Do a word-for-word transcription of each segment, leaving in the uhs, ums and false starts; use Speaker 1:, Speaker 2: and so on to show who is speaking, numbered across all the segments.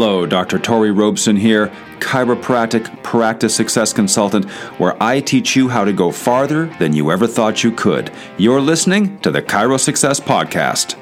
Speaker 1: Hello, Doctor Tori Robeson here, chiropractic practice success consultant, where I teach you how to go farther than you ever thought you could. You're listening to the Chiro Success Podcast.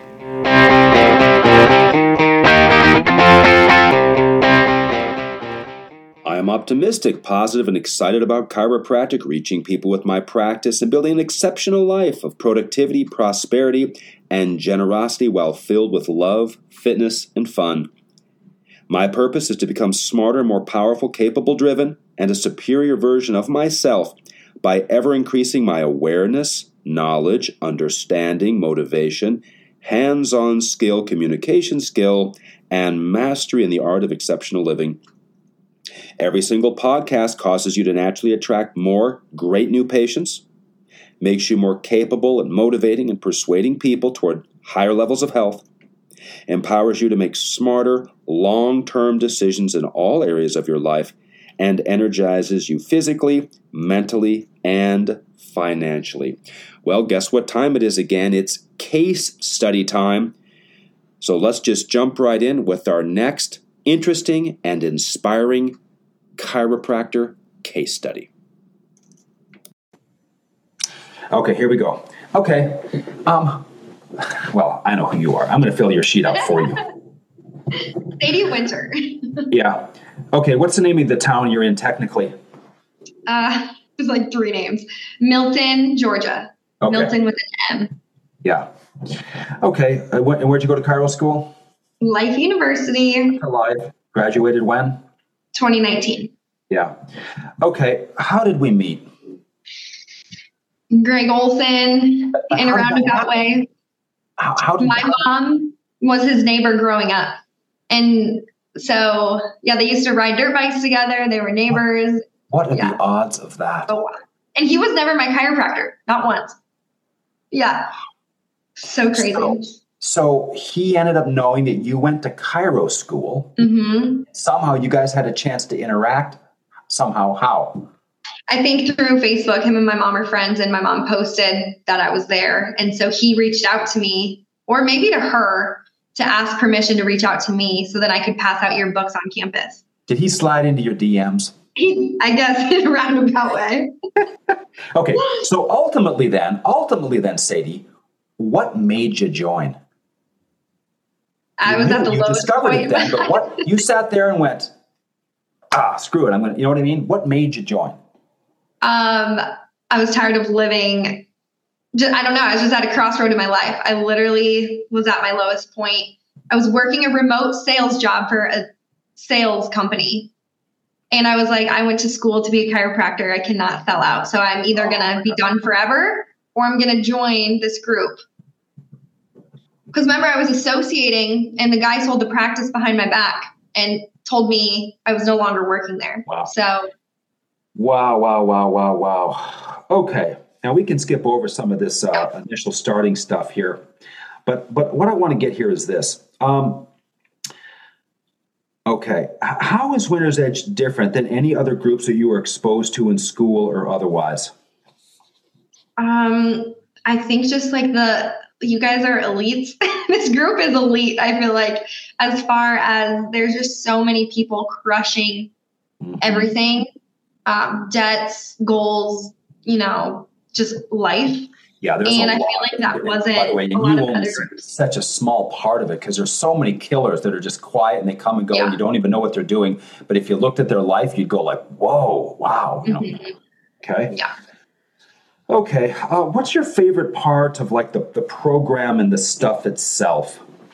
Speaker 1: I am optimistic, positive, and excited about chiropractic, reaching people with my practice and building an exceptional life of productivity, prosperity, and generosity while filled with love, fitness, and fun. My purpose is to become smarter, more powerful, capable, driven, and a superior version of myself by ever increasing my awareness, knowledge, understanding, motivation, hands-on skill, communication skill, and mastery in the art of exceptional living. Every single podcast causes you to naturally attract more great new patients, makes you more capable and motivating and persuading people toward higher levels of health, empowers you to make smarter, long-term decisions in all areas of your life, and energizes you physically, mentally, and financially. Well, guess what time it is again? It's case study time. So let's just jump right in with our next interesting and inspiring chiropractor case study. Okay, here we go. Okay. Um, well, I know who you are. I'm going to fill your sheet out for you.
Speaker 2: Sadie Winter.
Speaker 1: Yeah. Okay, what's the name of the town you're in technically?
Speaker 2: Uh, there's like three names. Milton, Georgia.
Speaker 1: Okay.
Speaker 2: Milton with an M.
Speaker 1: Yeah. Okay, uh, wh- and where'd you go to chiro school?
Speaker 2: Life University.
Speaker 1: Alive. Graduated when?
Speaker 2: twenty nineteen.
Speaker 1: Yeah. Okay, how did we meet?
Speaker 2: Greg Olson, in a roundabout way.
Speaker 1: How, how did
Speaker 2: My mom was his neighbor growing up. And so, yeah, they used to ride dirt bikes together. They were neighbors.
Speaker 1: What are
Speaker 2: Yeah.
Speaker 1: the odds of that?
Speaker 2: Oh, wow. And he was never my chiropractor, not once. Yeah. So crazy.
Speaker 1: So, so he ended up knowing that you went to chiro school.
Speaker 2: Mm-hmm.
Speaker 1: Somehow you guys had a chance to interact. Somehow, how?
Speaker 2: I think through Facebook, him and my mom are friends, and my mom posted that I was there. And so he reached out to me, or maybe to her, to ask permission to reach out to me so that I could pass out your books on campus.
Speaker 1: Did he slide into your D Ms?
Speaker 2: He, I guess in a roundabout way.
Speaker 1: Okay, so ultimately then, ultimately then, Sadie, what made you join?
Speaker 2: I
Speaker 1: you
Speaker 2: was
Speaker 1: knew,
Speaker 2: at the
Speaker 1: you
Speaker 2: lowest
Speaker 1: discovered
Speaker 2: point.
Speaker 1: it then, but what you sat there and went, ah, screw it, I'm gonna, you know what I mean? What made you join?
Speaker 2: Um, I was tired of living. Just, I don't know. I was just at a crossroad in my life. I literally was at my lowest point. I was working a remote sales job for a sales company. And I was like, I went to school to be a chiropractor. I cannot sell out. So I'm either going to be done forever or I'm going to join this group. Because remember, I was associating and the guy sold the practice behind my back and told me I was no longer working there.
Speaker 1: Wow.
Speaker 2: So
Speaker 1: Wow, wow, wow, wow, wow. Okay. Now we can skip over some of this uh, initial starting stuff here. But but what I want to get here is this. Um, okay. H- How is Winter's Edge different than any other groups that you were exposed to in school or otherwise?
Speaker 2: Um, I think just like the, you guys are elites. This group is elite. I feel like as far as there's just so many people crushing
Speaker 1: Mhm.
Speaker 2: everything, um, debts, goals, you know, just life.
Speaker 1: Yeah, there's
Speaker 2: And
Speaker 1: a
Speaker 2: I feel
Speaker 1: lot.
Speaker 2: like that wasn't
Speaker 1: By the way,
Speaker 2: a
Speaker 1: and
Speaker 2: lot
Speaker 1: you
Speaker 2: of
Speaker 1: own
Speaker 2: other
Speaker 1: s-
Speaker 2: groups.
Speaker 1: such a small part of it because there's so many killers that are just quiet and they come and go
Speaker 2: Yeah.
Speaker 1: and you don't even know what they're doing. But if you looked at their life, you'd go like, whoa, wow. You know.
Speaker 2: Mhm.
Speaker 1: Okay.
Speaker 2: Yeah.
Speaker 1: Okay. Uh, what's your favorite part of like the, the program and the stuff itself?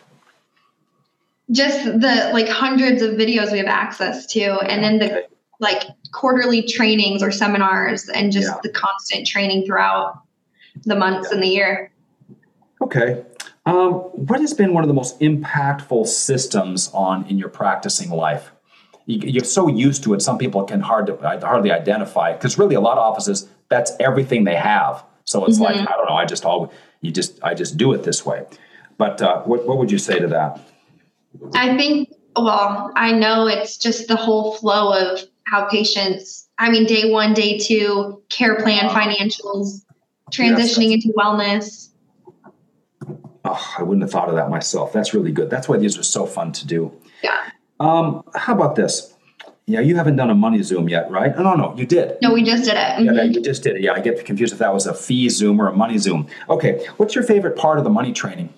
Speaker 2: Just the like hundreds of videos we have access to, and then the
Speaker 1: Okay.
Speaker 2: like quarterly trainings or seminars, and just
Speaker 1: Yeah.
Speaker 2: the constant training throughout the months and the year.
Speaker 1: Okay. Um, what has been one of the most impactful systems on in your practicing life? You, you're so used to it, some people can hard to, hardly identify it because really a lot of offices, that's everything they have. So it's like, I don't know, I just always, you just, I just do it this way. But uh, what, what would you say to that?
Speaker 2: I think, well, I know it's just the whole flow of how patients, I mean, day one, day two, care plan, financials, transitioning
Speaker 1: Yes,
Speaker 2: into wellness.
Speaker 1: Oh, I wouldn't have thought of that myself. That's really good. That's why these are so fun to do.
Speaker 2: Yeah.
Speaker 3: Um, how about this? Yeah, you haven't done a money Zoom yet, right? Oh, no, no, you did.
Speaker 2: No, we just did it. Mm-hmm.
Speaker 3: Yeah, you just did it. Yeah, I get confused if that was a fee Zoom or a money Zoom. Okay, what's your favorite part of the money training?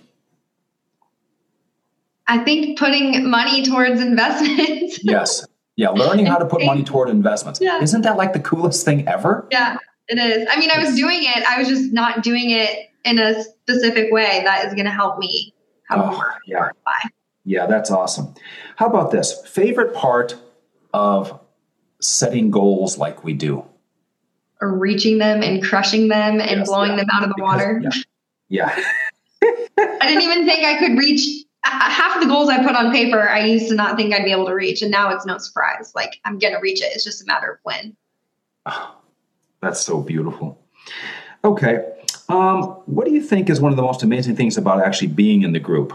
Speaker 2: I think putting money towards investments.
Speaker 3: Yes. Yeah, learning how to put money toward investments.
Speaker 2: Yeah.
Speaker 3: Isn't that like the coolest thing ever?
Speaker 2: Yeah, it is. I mean, I was doing it. I was just not doing it in a specific way that is going to help me have
Speaker 3: Oh,
Speaker 2: more.
Speaker 3: yeah.
Speaker 2: Bye.
Speaker 3: Yeah, that's awesome. How about this? Favorite part of setting goals like we do?
Speaker 2: Or reaching them and crushing them and
Speaker 3: Yes,
Speaker 2: blowing
Speaker 3: yeah.
Speaker 2: them out of the
Speaker 3: Because-
Speaker 2: water.
Speaker 3: Yeah. Yeah.
Speaker 2: I didn't even think I could reach half the goals I put on paper. I used to not think I'd be able to reach. And now it's no surprise. Like, I'm going to reach it. It's just a matter of when.
Speaker 3: Oh, that's so beautiful. Okay. Um, what do you think is one of the most amazing things about actually being in the group?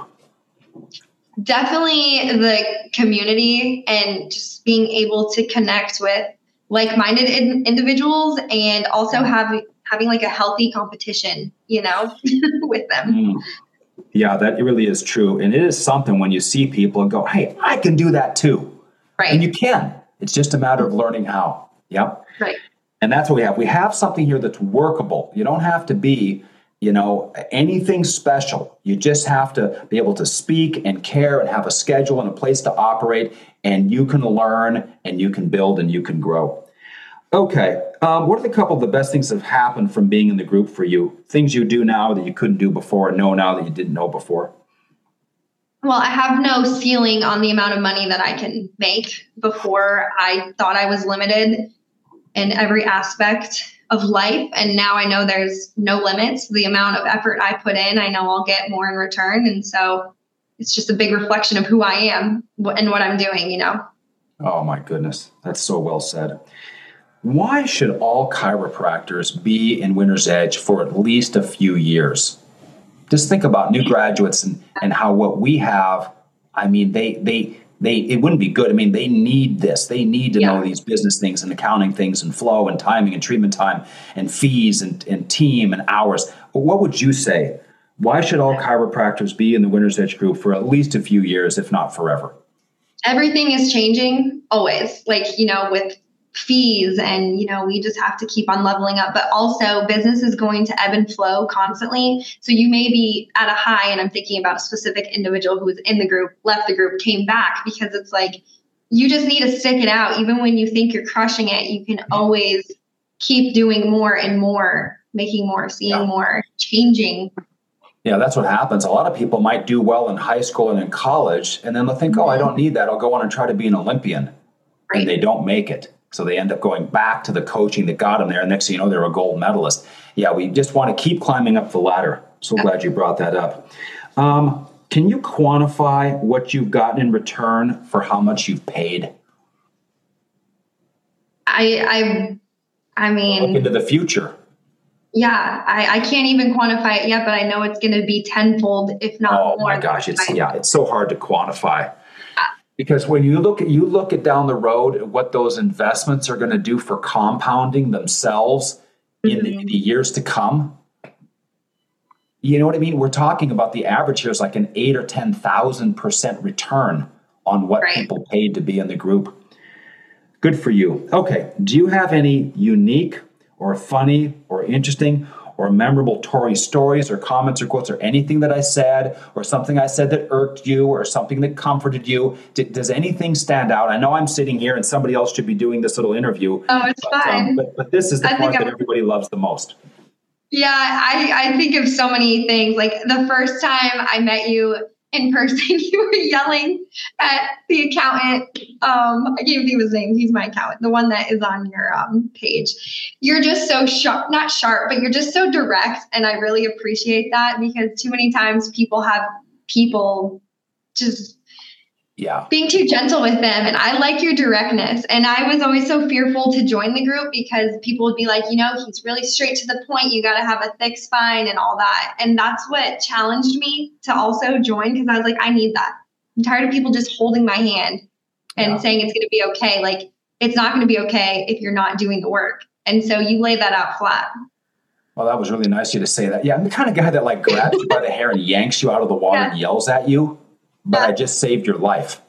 Speaker 2: Definitely the community and just being able to connect with like-minded in- individuals and also having having like a healthy competition, you know, with them.
Speaker 3: Mm. Yeah, that really is true. And it is something when you see people and go, hey, I can do that too.
Speaker 2: Right.
Speaker 3: And you can. It's just a matter of learning how. Yep.
Speaker 2: Right.
Speaker 3: And that's what we have. We have something here that's workable. You don't have to be, you know, anything special. You just have to be able to speak and care and have a schedule and a place to operate, and you can learn and you can build and you can grow. Okay. Um, what are the couple of the best things that have happened from being in the group for you? Things you do now that you couldn't do before and know now that you didn't know before?
Speaker 2: Well, I have no ceiling on the amount of money that I can make. Before, I thought I was limited in every aspect of life. And now I know there's no limits. The amount of effort I put in, I know I'll get more in return. And so it's just a big reflection of who I am and what I'm doing, you know?
Speaker 3: Oh my goodness. That's so well said. Why should all chiropractors be in Winner's Edge for at least a few years? Just think about new graduates and, and how what we have, I mean, they, they, they, it wouldn't be good. I mean, they need this. They need to
Speaker 2: Yeah.
Speaker 3: know these business things and accounting things and flow and timing and treatment time and fees and, and team and hours. But what would you say? Why should all chiropractors be in the Winner's Edge group for at least a few years, if not forever?
Speaker 2: Everything is changing always, like, you know, with fees and, you know, we just have to keep on leveling up, but also business is going to ebb and flow constantly. So you may be at a high, and I'm thinking about a specific individual who was in the group, left the group, came back, because it's like, you just need to stick it out. Even when you think you're crushing it, you can always keep doing more and more, making more, seeing
Speaker 3: Yeah.
Speaker 2: more, changing.
Speaker 3: Yeah, that's what happens. A lot of people might do well in high school and in college, and then they'll think, oh, I don't need that. I'll go on and try to be an Olympian.
Speaker 2: Right.
Speaker 3: And they don't make it. So they end up going back to the coaching that got them there. And next thing you know, they're a gold medalist. Yeah, we just want to keep climbing up the ladder. So glad you brought that up. Um, can you quantify what you've gotten in return for how much you've paid?
Speaker 2: I, I, I mean,
Speaker 3: Look into the future.
Speaker 2: yeah, I, I can't even quantify it yet, but I know it's going to be tenfold, if not
Speaker 3: Oh
Speaker 2: more.
Speaker 3: my gosh, it's
Speaker 2: I-
Speaker 3: yeah, it's so hard to quantify. Because when you look at you look at down the road at what those investments are going to do for compounding themselves in the, in the years to come, you know what I mean? We're talking about the average here is like an eight or ten thousand percent return on what
Speaker 2: Right.
Speaker 3: people paid to be in the group. Good for you. Okay, do you have any unique or funny or interesting or memorable Tory stories or comments or quotes or anything that I said or something I said that irked you or something that comforted you? D- does anything stand out? I know I'm sitting here and somebody else should be doing this little interview.
Speaker 2: Oh, it's
Speaker 3: but, um,
Speaker 2: fine.
Speaker 3: but, but this is the
Speaker 2: I think
Speaker 3: part that
Speaker 2: I'm-
Speaker 3: everybody loves the most.
Speaker 2: Yeah, I, I think of so many things. Like the first time I met you in person, you were yelling at the accountant. Um, I can't think of his name. He's my accountant, the one that is on your um, page. You're just so sharp, not sharp, but you're just so direct. And I really appreciate that, because too many times people have people just
Speaker 3: Yeah.
Speaker 2: being too gentle with them. And I like your directness. And I was always so fearful to join the group because people would be like, you know, he's really straight to the point. You got to have a thick spine and all that. And that's what challenged me to also join, because I was like, I need that. I'm tired of people just holding my hand and
Speaker 3: Yeah.
Speaker 2: saying it's going to be okay. Like, it's not going to be okay if you're not doing the work. And so you laid that out flat.
Speaker 3: Well, that was really nice of you to say that. Yeah, I'm the kind of guy that like grabs you by the hair and yanks you out of the water
Speaker 2: Yeah.
Speaker 3: and yells at you, but
Speaker 2: Yeah.
Speaker 3: I just saved your life.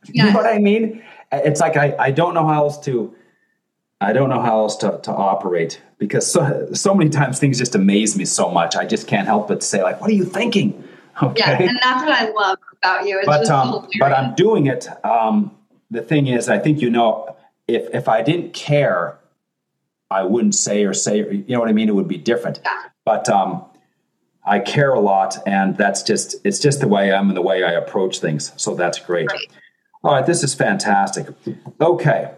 Speaker 3: You know
Speaker 2: Yes.
Speaker 3: what I mean? It's like I, I don't know how else to I don't know how else to, to operate because so, so many times things just amaze me so much. I just can't help but say, like, what are you thinking? Okay.
Speaker 2: Yeah, and that's what I love about you. It's
Speaker 3: but
Speaker 2: just
Speaker 3: um,
Speaker 2: hilarious.
Speaker 3: but I'm doing it. Um, the thing is, I think you know, if if I didn't care, I wouldn't say or say. You know what I mean? It would be different.
Speaker 2: Yeah.
Speaker 3: But um, I care a lot, and that's just it's just the way I am and the way I approach things. So that's great.
Speaker 2: Right.
Speaker 3: All right, this is fantastic. Okay.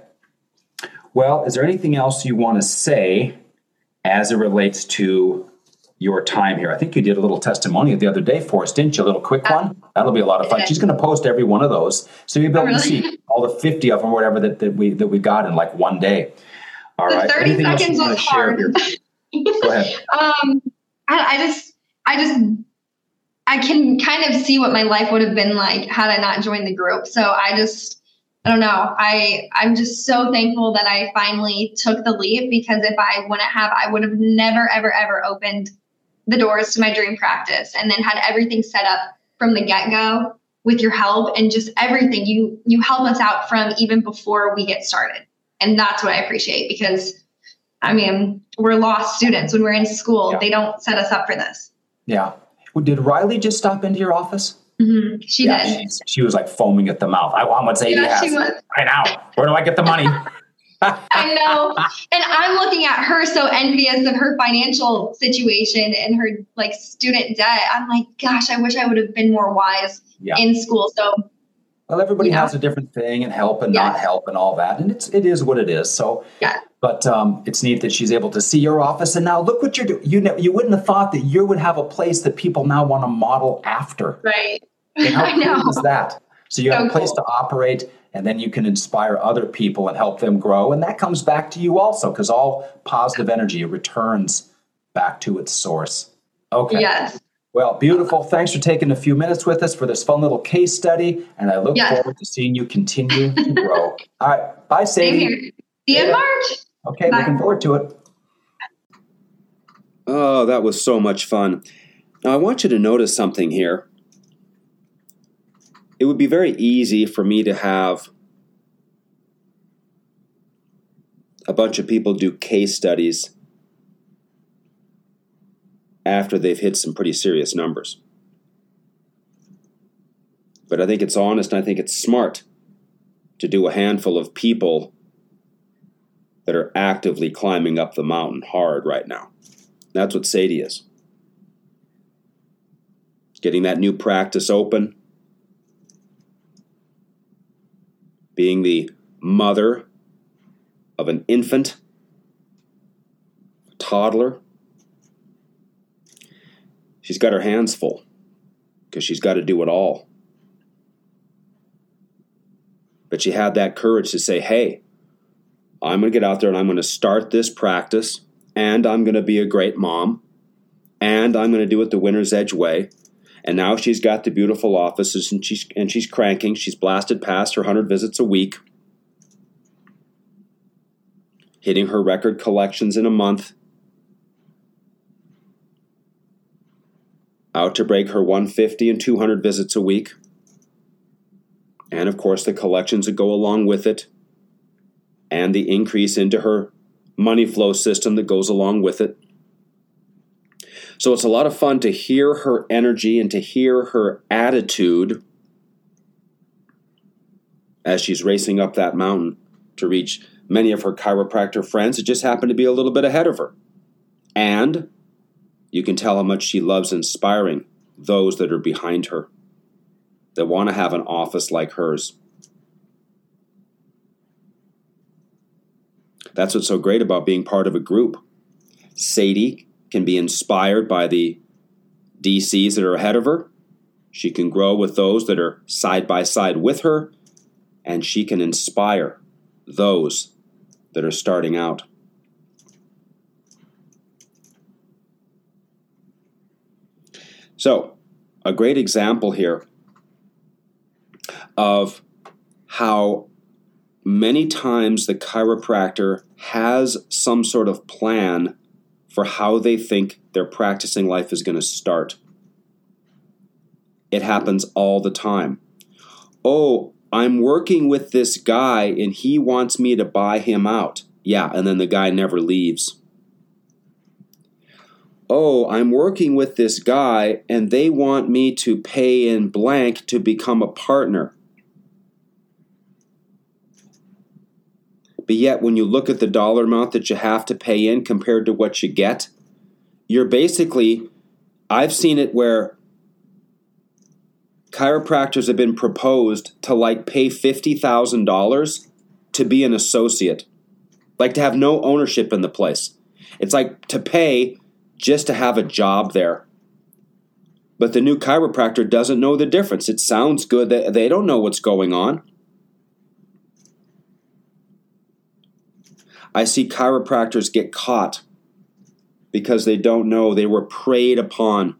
Speaker 3: Well, is there anything else you want to say as it relates to your time here? I think you did a little testimonial the other day for us, didn't you? A little quick one. That'll be a lot of fun. She's going to post every one of those, so you'll be able
Speaker 2: Oh, really?
Speaker 3: to see all the fifty of them, or whatever that, that we that we got in like one day. All
Speaker 2: The
Speaker 3: right.
Speaker 2: thirty
Speaker 3: Anything else you
Speaker 2: seconds
Speaker 3: want
Speaker 2: was
Speaker 3: to share
Speaker 2: hard.
Speaker 3: here? Go ahead.
Speaker 2: Um, I, I just, I just, I can kind of see what my life would have been like had I not joined the group. So I just, I don't know. I, I'm just so thankful that I finally took the leap, because if I wouldn't have, I would have never, ever, ever opened the doors to my dream practice and then had everything set up from the get-go with your help and just everything. You, you help us out from even before we get started. And that's what I appreciate, because I mean, we're lost students when we're in school.
Speaker 3: Yeah.
Speaker 2: They don't set us up for this.
Speaker 3: Yeah. Well, did Riley just stop into your office?
Speaker 2: Mm-hmm. She
Speaker 3: yeah,
Speaker 2: did.
Speaker 3: she's- She was like foaming at the mouth. I want what Sadie
Speaker 2: Yeah,
Speaker 3: has
Speaker 2: she was.
Speaker 3: right now. Where do I get the money?
Speaker 2: I know. And I'm looking at her so envious of her financial situation and her like student debt. I'm like, gosh, I wish I would have been more wise
Speaker 3: Yeah.
Speaker 2: in school. So
Speaker 3: Well, everybody
Speaker 2: Yeah.
Speaker 3: has a different thing, and help and
Speaker 2: Yeah.
Speaker 3: not help and all that, and it's it is what it is. So,
Speaker 2: yeah,
Speaker 3: but um, it's neat that she's able to see your office, and now look what you're doing. You know, you wouldn't have thought that you would have a place that people now want to model after.
Speaker 2: right.
Speaker 3: And how
Speaker 2: I know.
Speaker 3: cool is that? So you have
Speaker 2: So
Speaker 3: a place
Speaker 2: cool.
Speaker 3: to operate, and then you can inspire other people and help them grow, and that comes back to you also, because all positive energy returns back to its source. Okay.
Speaker 2: Yes.
Speaker 3: Well, beautiful. Thanks for taking a few minutes with us for this fun little case study, and I look
Speaker 2: Yes.
Speaker 3: forward to seeing you continue to grow. All right. Bye,
Speaker 2: Same
Speaker 3: Sadie.
Speaker 2: here. See you in
Speaker 3: Yeah.
Speaker 2: March.
Speaker 3: Okay,
Speaker 2: Bye.
Speaker 3: looking forward to it.
Speaker 1: Oh, that was so much fun. Now, I want you to notice something here. It would be very easy for me to have a bunch of people do case studies after they've hit some pretty serious numbers. But I think it's honest and I think it's smart to do a handful of people that are actively climbing up the mountain hard right now. That's what Sadie is. Getting that new practice open. Being the mother of an infant, a toddler. She's got her hands full because she's got to do it all. But she had that courage to say, hey, I'm going to get out there and I'm going to start this practice, and I'm going to be a great mom, and I'm going to do it the Winner's Edge way. And now she's got the beautiful offices, and she's and she's cranking. She's blasted past her one hundred visits a week, hitting her record collections in a month, out to break her one hundred fifty and two hundred visits a week, and of course the collections that go along with it, and the increase into her money flow system that goes along with it. So it's a lot of fun to hear her energy and to hear her attitude as she's racing up that mountain to reach many of her chiropractor friends that just happen to be a little bit ahead of her. And you can tell how much she loves inspiring those that are behind her, that want to have an office like hers. That's what's so great about being part of a group. Sadie can be inspired by the D Cs that are ahead of her. She can grow with those that are side by side with her, and she can inspire those that are starting out. So, a great example here of how many times the chiropractor has some sort of plan for how they think their practicing life is going to start. It happens all the time. Oh, I'm working with this guy and he wants me to buy him out. Yeah, and then the guy never leaves. Oh, I'm working with this guy and they want me to pay in blank to become a partner. But yet when you look at the dollar amount that you have to pay in compared to what you get, you're basically, I've seen it where chiropractors have been proposed to like pay fifty thousand dollars to be an associate, like to have no ownership in the place. It's like to pay just to have a job there. But the new chiropractor doesn't know the difference. It sounds good. They don't know what's going on. I see chiropractors get caught because they don't know. They were preyed upon.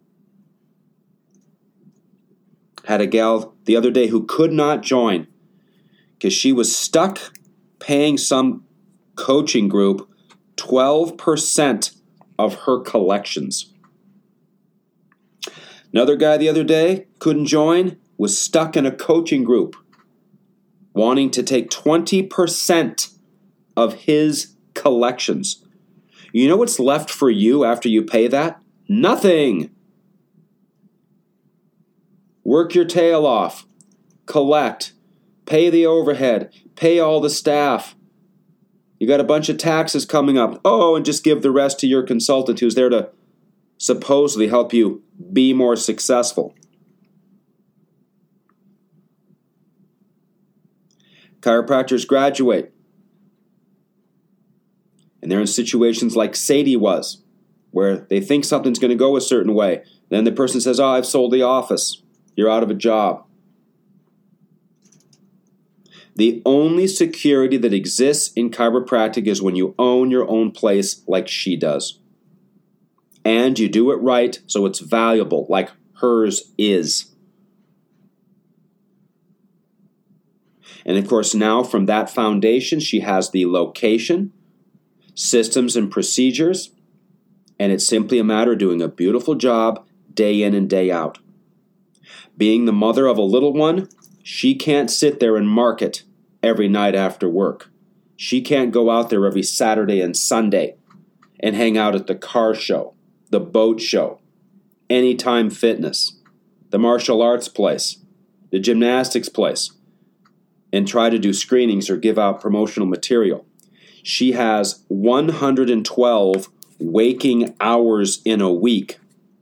Speaker 1: Had a gal the other day who could not join because she was stuck paying some coaching group twelve percent of her collections. Another guy the other day couldn't join, was stuck in a coaching group, wanting to take twenty percent of his collections. You know what's left for you after you pay that? Nothing. Work your tail off, collect, pay the overhead, pay all the staff. You got a bunch of taxes coming up. Oh, and just give the rest to your consultant who's there to supposedly help you be more successful. Chiropractors graduate. And they're in situations like Sadie was, where they think something's going to go a certain way. Then the person says, oh, I've sold the office. You're out of a job. The only security that exists in chiropractic is when you own your own place like she does. And you do it right so it's valuable like hers is. And of course now from that foundation she has the location, systems and procedures, and it's simply a matter of doing a beautiful job day in and day out. Being the mother of a little one, she can't sit there and market every night after work. She can't go out there every Saturday and Sunday and hang out at the car show, the boat show, Anytime Fitness, the martial arts place, the gymnastics place, and try to do screenings or give out promotional material. She has one hundred twelve waking hours in a week.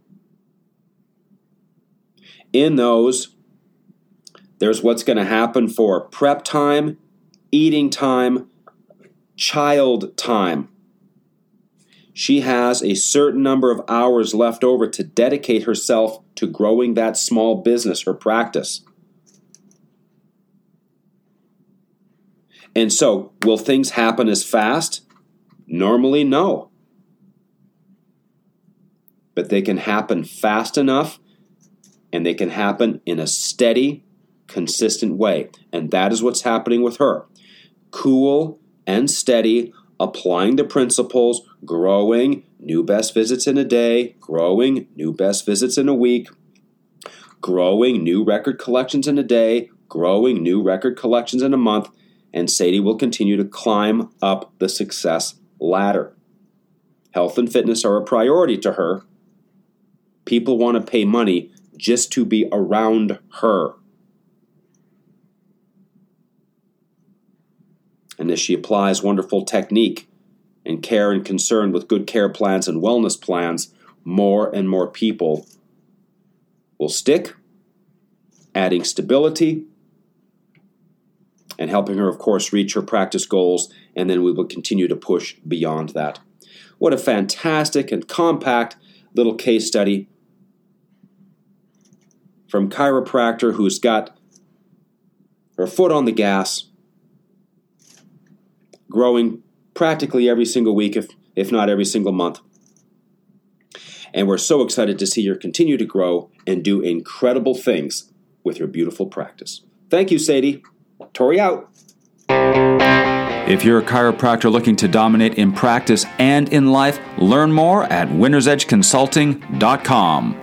Speaker 1: In those, there's what's going to happen for prep time, eating time, child time. She has a certain number of hours left over to dedicate herself to growing that small business, her practice. And so, will things happen as fast? Normally, no. But they can happen fast enough, and they can happen in a steady, consistent way. And that is what's happening with her. Cool and steady, applying the principles, growing, new best visits in a day, growing, new best visits in a week, growing, new record collections in a day, growing, new record collections in a month, and Sadie will continue to climb up the success ladder. Health and fitness are a priority to her. People want to pay money just to be around her. And as she applies wonderful technique and care and concern with good care plans and wellness plans, more and more people will stick, adding stability, and helping her, of course, reach her practice goals, and then we will continue to push beyond that. What a fantastic and compact little case study from chiropractor who's got her foot on the gas, growing practically every single week, if, if not every single month. And we're so excited to see her continue to grow and do incredible things with her beautiful practice. Thank you, Sadie. Tori out.
Speaker 3: If you're a chiropractor looking to dominate in practice and in life, learn more at winners edge consulting dot com.